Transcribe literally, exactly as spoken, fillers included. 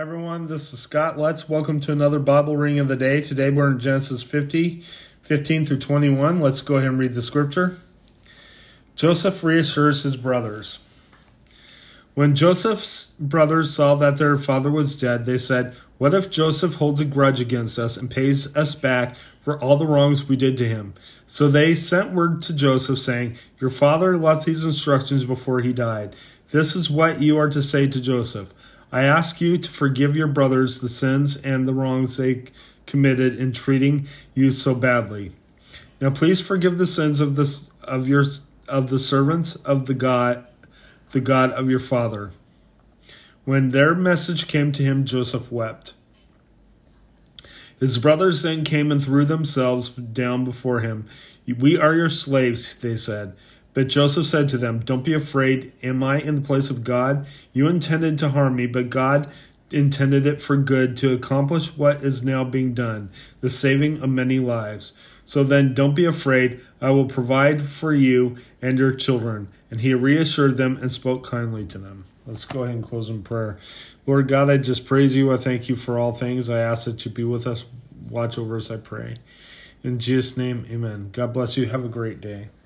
Everyone, this is Scott Let's welcome to another Bible reading of the day. Today we're in Genesis fifty, fifteen through twenty-one. Let's go ahead and read the scripture. Joseph reassures his brothers. When Joseph's brothers saw that their father was dead, they said, "What if Joseph holds a grudge against us and pays us back for all the wrongs we did to him?" So they sent word to Joseph saying, "Your father left these instructions before he died. This is what you are to say to Joseph. I ask you to forgive your brothers the sins and the wrongs they committed in treating you so badly. Now please forgive the sins of the of your of the servants of the God, the God of your father." When their message came to him, Joseph wept. His brothers then came and threw themselves down before him. "We are your slaves," they said. But Joseph said to them, "Don't be afraid. Am I in the place of God? You intended to harm me, but God intended it for good to accomplish what is now being done, the saving of many lives. So then don't be afraid. I will provide for you and your children." And he reassured them and spoke kindly to them. Let's go ahead and close in prayer. Lord God, I just praise you. I thank you for all things. I ask that you be with us. Watch over us, I pray. In Jesus' name, amen. God bless you. Have a great day.